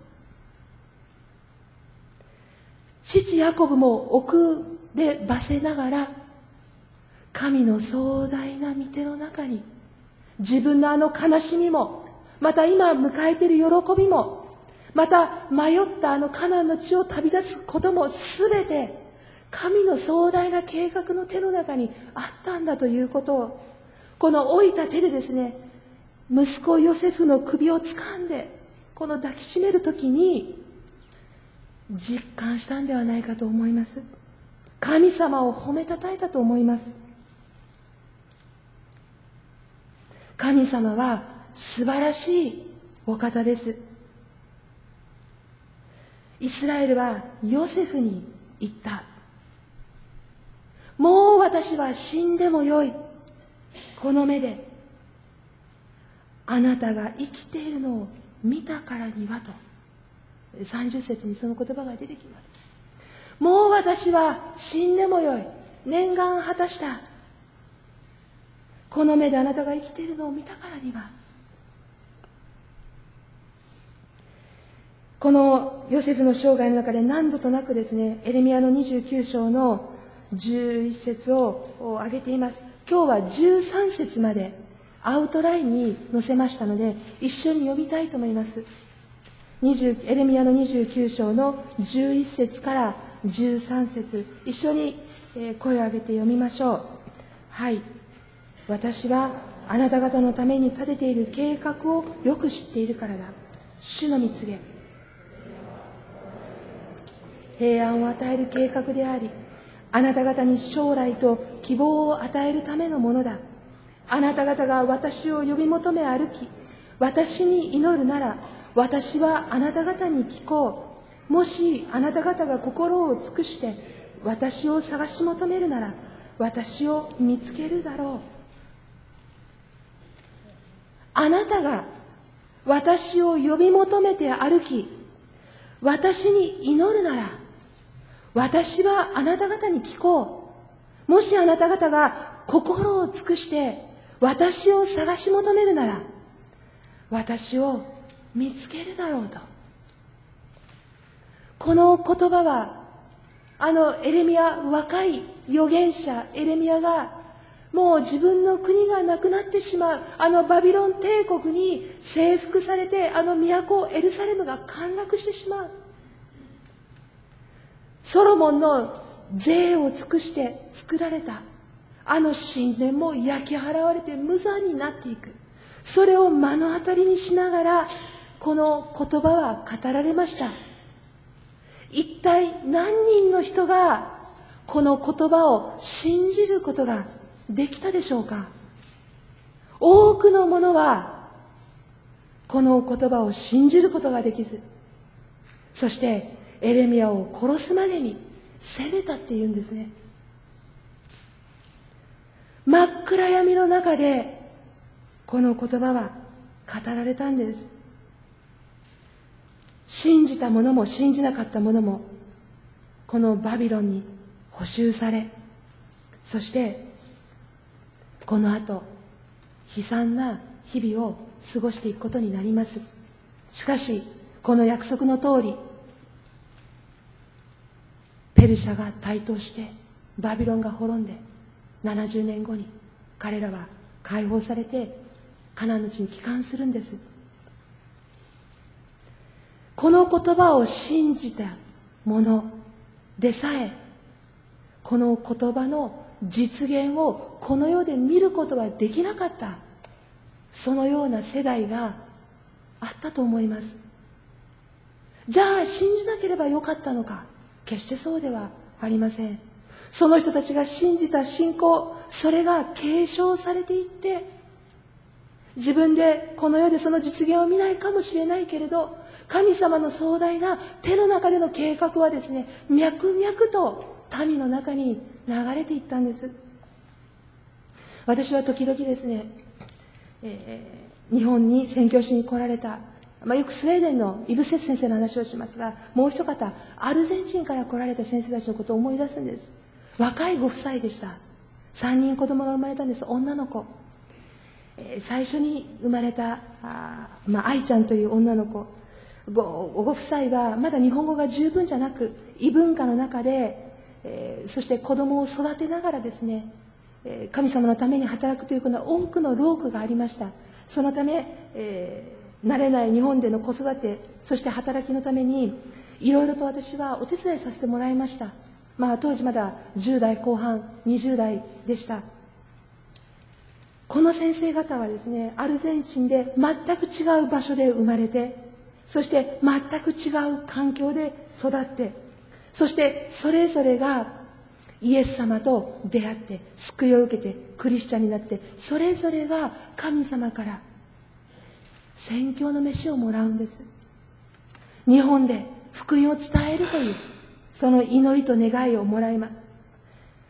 父ヤコブも遅ればせながら、神の壮大な御手の中に自分のあの悲しみも、また今迎えている喜びも、また迷ったあのカナンの地を旅立つことも、すべて神の壮大な計画の手の中にあったんだということを、この老いた手でですね、息子ヨセフの首を掴んでこの抱きしめるときに実感したんではないかと思います。神様を褒めたたえたと思います。神様は素晴らしいお方です。イスラエルはヨセフに言った。 もう私は死んでもよい。この目であなたが生きているのを見たからにはと、30節にその言葉が出てきます。もう私は死んでもよい。念願果たした。この目であなたが生きているのを見たからには。このヨセフの生涯の中で何度となくですね、エレミヤの29章の11節を挙げています。今日は13節までアウトラインに載せましたので、一緒に読みたいと思います。エレミヤの29章の11節から13節、一緒に声を上げて読みましょう。はい。私はあなた方のために立てている計画をよく知っているからだ。主の蜜げ。平安を与える計画であり、あなた方に将来と希望を与えるためのものだ。あなた方が私を呼び求め歩き、私に祈るなら、私はあなた方に聞こう。もしあなた方が心を尽くして私を探し求めるなら、私を見つけるだろう。あなたが私を呼び求めて歩き、私に祈るなら、私はあなた方に聞こう。もしあなた方が心を尽くして私を探し求めるなら、私を見つけるだろうと。この言葉は、エレミヤ、若い預言者エレミヤが、もう自分の国がなくなってしまう、バビロン帝国に征服されて、都エルサレムが陥落してしまう。ソロモンの税を尽くして作られた神殿も焼き払われて無残になっていく。それを目の当たりにしながら、この言葉は語られました。一体何人の人がこの言葉を信じることができたでしょうか。多くの者はこの言葉を信じることができず、そしてエレミヤを殺すまでに責めたっていうんですね。真っ暗闇の中でこの言葉は語られたんです。信じた者も信じなかった者もこのバビロンに捕囚され、そしてこの後悲惨な日々を過ごしていくことになります。しかしこの約束の通り、ペルシャが台頭してバビロンが滅んで70年後に彼らは解放されてカナンの地に帰還するんです。この言葉を信じた者でさえ、この言葉の実現をこの世で見ることはできなかった、そのような世代があったと思います。じゃあ信じなければよかったのか。決してそうではありません。その人たちが信じた信仰、それが継承されていって、自分でこの世でその実現を見ないかもしれないけれど、神様の壮大な手の中での計画はですね、脈々と民の中に流れていったんです。私は時々ですね、日本に宣教師に来られた、よくスウェーデンのイブセス先生の話をしますが、もう一方アルゼンチンから来られた先生たちのことを思い出すんです。若いご夫妻でした。3人子供が生まれたんです。女の子、最初に生まれた愛ちゃんという女の子、ご夫妻はまだ日本語が十分じゃなく、異文化の中で、そして子供を育てながらですね、神様のために働くというこの多くの労苦がありました。そのため、慣れない日本での子育て、そして働きのためにいろいろと私はお手伝いさせてもらいました。当時まだ10代後半20代でした。この先生方はですね、アルゼンチンで全く違う場所で生まれて、そして全く違う環境で育って、そしてそれぞれがイエス様と出会って救いを受けてクリスチャンになって、それぞれが神様から宣教の飯をもらうんです。日本で福音を伝えるというその祈りと願いをもらいます。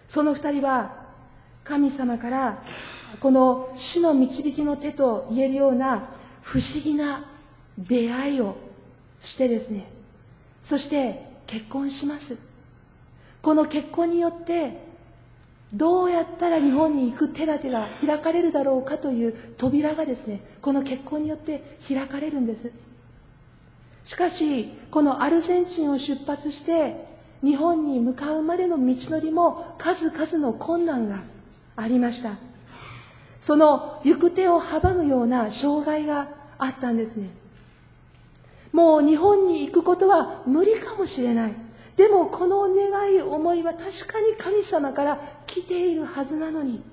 その2人は神様からこの主の導きの手と言えるような不思議な出会いをしてですね、そして結婚します。この結婚によってどうやったら日本に行く手立てが開かれるだろうかという扉がですね、この結婚によって開かれるんです。しかしこのアルゼンチンを出発して日本に向かうまでの道のりも数々の困難がありました。その行く手を阻むような障害があったんですね。もう日本に行くことは無理かもしれない。でもこの願い思いは確かに神様から来ているはずなのに、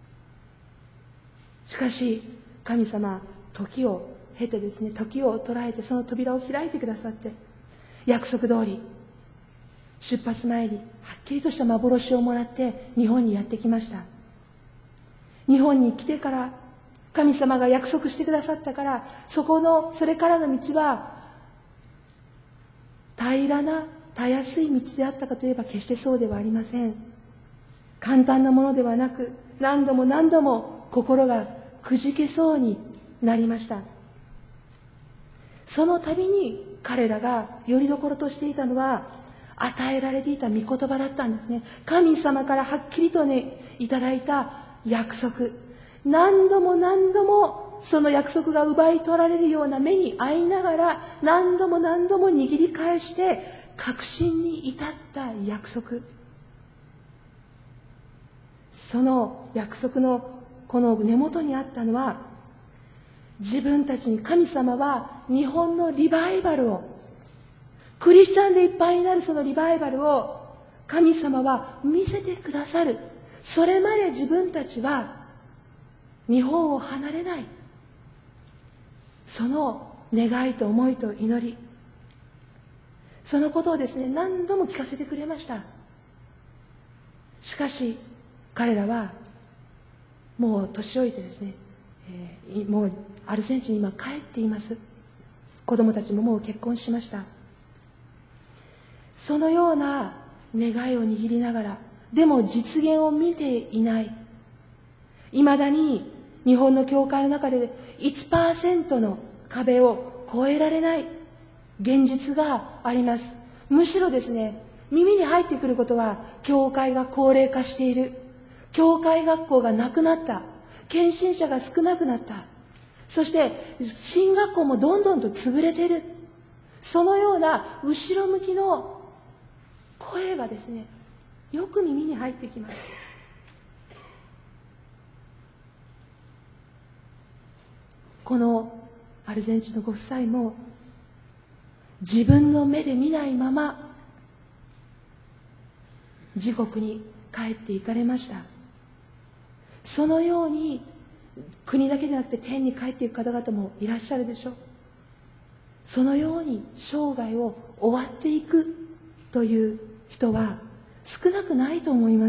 しかし神様、時を経てですね、時を捉えてその扉を開いてくださって、約束通り出発前にはっきりとした幻をもらって日本にやってきました。日本に来てから神様が約束してくださったから、それからの道は平らなたやすい道であったかといえば決してそうではありません。簡単なものではなく、何度も何度も心がくじけそうになりました。その度に彼らがよりどころとしていたのは、与えられていた御言葉だったんですね。神様からはっきりとね、いただいた約束。何度も何度もその約束が奪い取られるような目に遭いながら、何度も何度も握り返して確信に至った約束。その約束のこの根元にあったのは、自分たちに神様は日本のリバイバルを、クリスチャンでいっぱいになるそのリバイバルを神様は見せてくださる。それまで自分たちは日本を離れない。その願いと思いと祈り、そのことをですね、何度も聞かせてくれました。しかし彼らはもう年老いてですね、もうアルゼンチンに今帰っています。子供たちももう結婚しました。そのような願いを握りながら、でも実現を見ていない、いまだに日本の教会の中で 1% の壁を越えられない現実があります。むしろですね、耳に入ってくることは、教会が高齢化している、教会学校がなくなった、献身者が少なくなった、そして進学校もどんどんと潰れている、そのような後ろ向きの声がですね、よく耳に入ってきます。このアルゼンチンのご夫妻も自分の目で見ないまま自国に帰って行かれました。そのように国だけでなくて天に帰っていく方々もいらっしゃるでしょう。そのように生涯を終わっていくという人は少なくないと思います。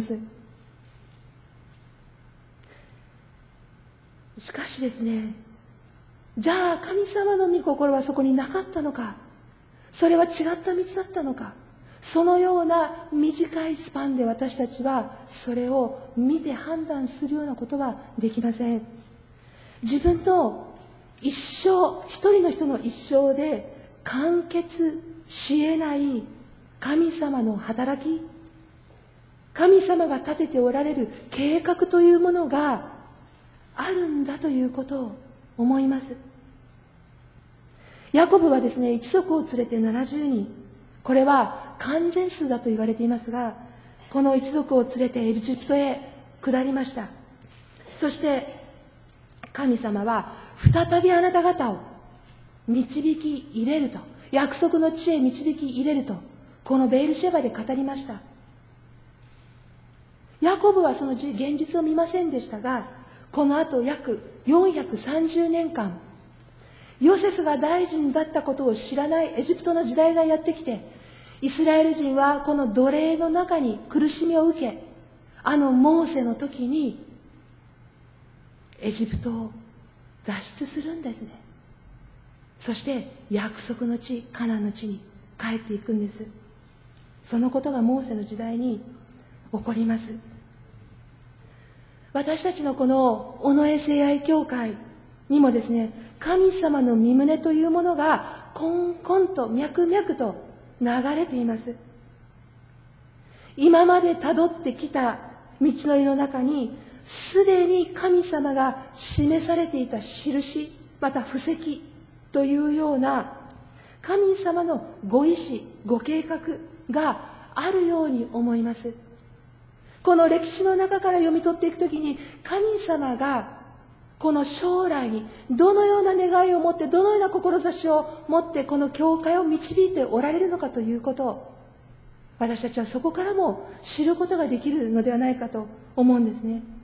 しかしですね、じゃあ神様の御心はそこになかったのか、それは違った道だったのか、そのような短いスパンで私たちはそれを見て判断するようなことはできません。自分の一生、一人の人の一生で完結し得ない神様の働き、神様が立てておられる計画というものがあるんだということを思います。ヤコブはですね、一族を連れて70人、これは完全数だと言われていますが、この一族を連れてエジプトへ下りました。そして神様は再びあなた方を導き入れると、約束の地へ導き入れると、このベールシェバで語りました。ヤコブはその現実を見ませんでしたが、この後約430年間、ヨセフが大臣だったことを知らないエジプトの時代がやってきて、イスラエル人はこの奴隷の中に苦しみを受け、あのモーセの時にエジプトを脱出するんですね。そして約束の地、カナンの地に帰っていくんです。そのことがモーセの時代に起こります。 私たちのこの尾上聖愛教会にもですね、神様の御胸というものがこんこんと脈々と流れています。今までたどってきた道のりの中に、すでに神様が示されていた印、また布石というような神様のご意志、ご計画があるように思います。この歴史の中から読み取っていくときに、神様がこの将来にどのような願いを持って、どのような志を持ってこの教会を導いておられるのかということを、私たちはそこからも知ることができるのではないかと思うんですね。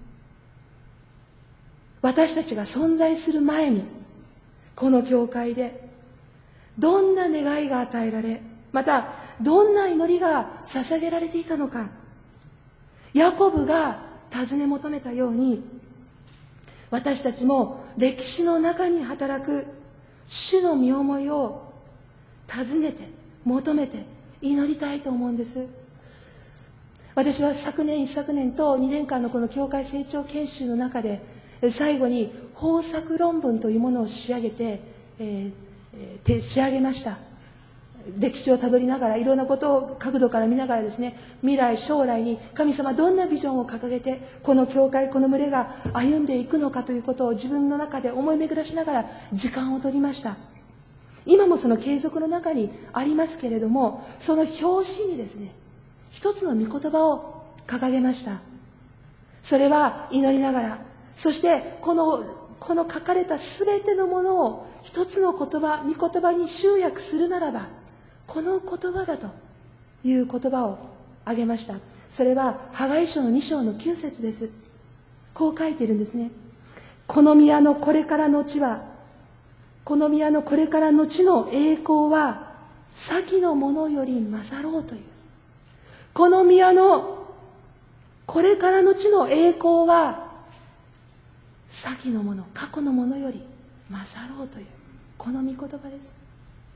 私たちが存在する前に、この教会でどんな願いが与えられ、またどんな祈りが捧げられていたのか、ヤコブが尋ね求めたように、私たちも歴史の中に働く主の身思いを尋ねて、求めて祈りたいと思うんです。私は昨年、一昨年と2年間のこの教会成長研修の中で、最後に豊作論文というものを仕上げて、仕上げました。歴史をたどりながら、いろんなことを角度から見ながらですね、未来将来に神様どんなビジョンを掲げてこの教会、この群れが歩んでいくのかということを自分の中で思い巡らしながら時間を取りました。今もその継続の中にありますけれども、その表紙にですね、一つの御言葉を掲げました。それは祈りながら、そしてこの書かれたすべてのものを一つの言葉、御言葉に集約するならば、この言葉だという言葉を挙げました。それはハガイ書の2章の9節です。こう書いているんですね。この宮のこれからの地は、この宮のこれからの地の栄光は先のものより勝ろうという。この宮のこれからの地の栄光は先のもの、過去のものより勝ろうという、この御言葉です。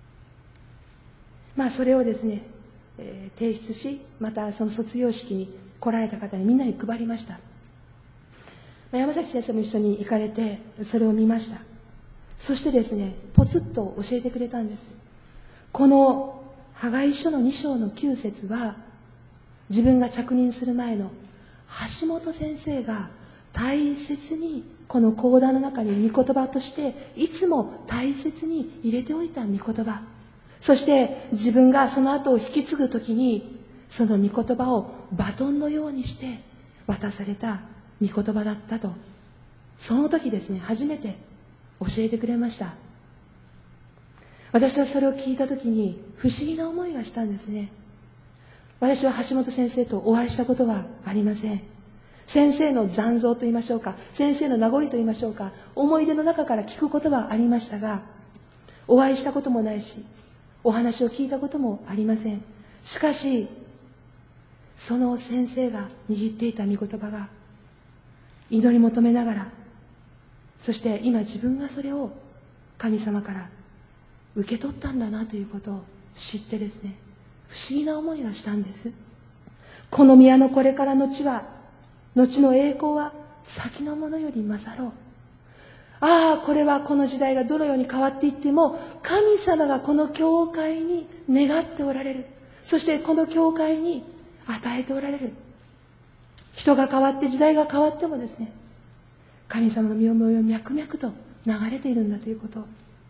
それをですね、提出し、またその卒業式に来られた方にみんなに配りました。山崎先生も一緒に行かれてそれを見ました。そしてですね、ポツッと教えてくれたんです。このハガイ書の2章の9節は、自分が着任する前の橋本先生が大切にこの講談の中に御言葉としていつも大切に入れておいた御言葉、そして自分がその後を引き継ぐときにその御言葉をバトンのようにして渡された御言葉だったと、その時ですね、初めて教えてくれました。私はそれを聞いた時に不思議な思いがしたんですね。私は橋本先生とお会いしたことはありません。先生の残像と言いましょうか、先生の名残と言いましょうか、思い出の中から聞くことはありましたが、お会いしたこともないし、お話を聞いたこともありません。しかし、その先生が握っていた御言葉が、祈り求めながら、そして今自分がそれを神様から受け取ったんだなということを知ってですね、不思議な思いがしたんです。この宮のこれからの地は、後の栄光は先のものより勝ろう。ああ、これはこの時代がどのように変わっていっても、神様がこの教会に願っておられる。そしてこの教会に与えておられる。人が変わって時代が変わってもですね、神様の身思いを脈々と流れているんだということを、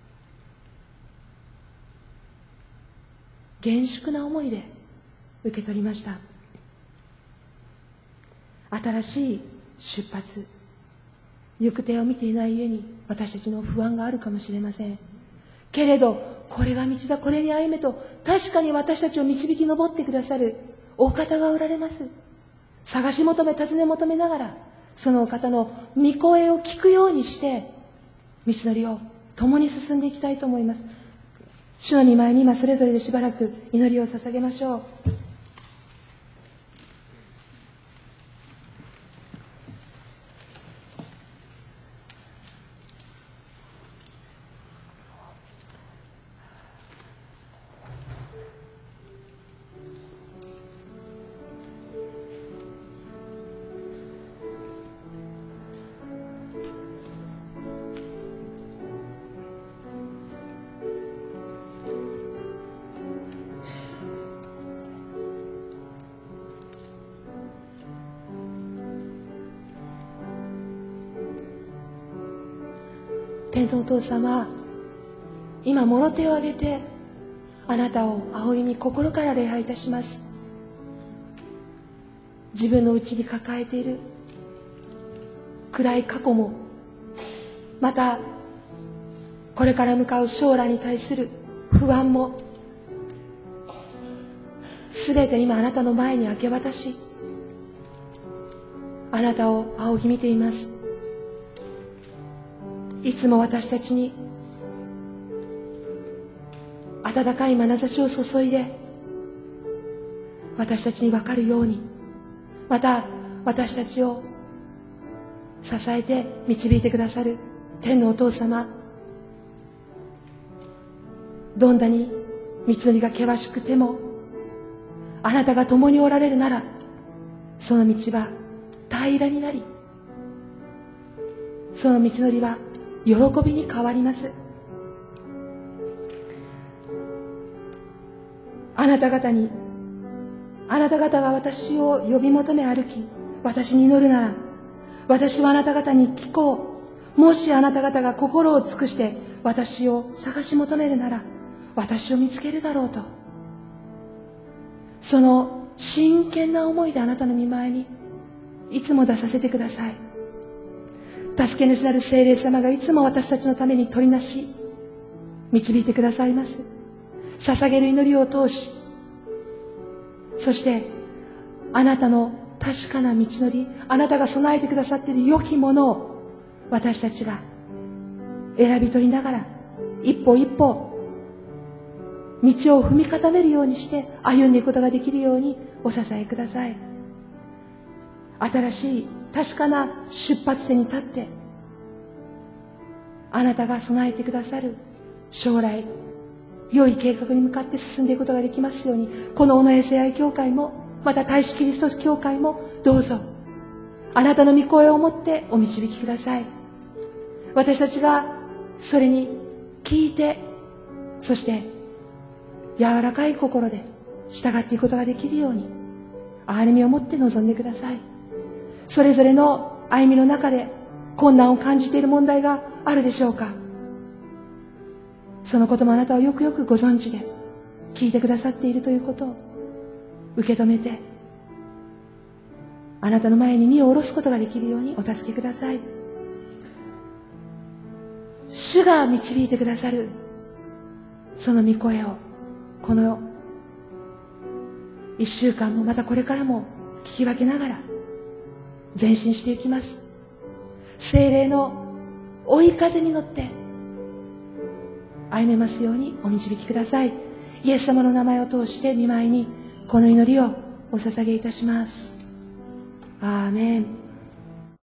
厳粛な思いで受け取りました。新しい出発、行く手を見ていないゆえに私たちの不安があるかもしれませんけれど、これが道だ、これに歩めと確かに私たちを導き上ってくださるお方がおられます。探し求め、尋ね求めながら、そのお方の御声を聞くようにして道のりを共に進んでいきたいと思います。主の御前に今それぞれでしばらく祈りを捧げましょう。 天のお父様、今もろ手を挙げてあなたを仰ぎに心から礼拝いたします。自分の内に抱えている暗い過去も、またこれから向かう将来に対する不安も、すべて今あなたの前に明け渡し、あなたを仰ぎ見ています。いつも私たちに温かい眼差しを注いで、私たちに分かるように、また私たちを支えて導いてくださる天のお父様、どんなに道のりが険しくても、あなたが共におられるなら、その道は平らになり、その道のりは喜びに変わります。あなた方が私を呼び求め歩き、私に祈るなら、私はあなた方に聞こう。もしあなた方が心を尽くして私を探し求めるなら、私を見つけるだろうと。その真剣な思いであなたの御前にいつも出させてください。助け主なる聖霊様がいつも私たちのために取りなし導いてくださいます。捧げる祈りを通し、そしてあなたの確かな道のり、あなたが備えてくださっている良きものを私たちが選び取りながら、一歩一歩道を踏み固めるようにして歩んでいくことができるようにお支えください。新しい確かな出発点に立って、あなたが備えてくださる将来、良い計画に向かって進んでいくことができますように、この小野江聖愛教会も、また大使キリスト教会も、どうぞあなたの御声をもってお導きください。私たちがそれに聞いて、そして柔らかい心で従っていくことができるように、憐れみをもって臨んでください。それぞれの歩みの中で困難を感じている問題があるでしょうか。そのこともあなたはよくよくご存知で、聞いてくださっているということを受け止めて、あなたの前に荷を下ろすことができるようにお助けください。主が導いてくださるその御声を、この一週間もまたこれからも聞き分けながら前進していきます。聖霊の追い風に乗って歩めますようにお導きください。イエス様の名前を通して御前にこの祈りをお捧げいたします。アーメン。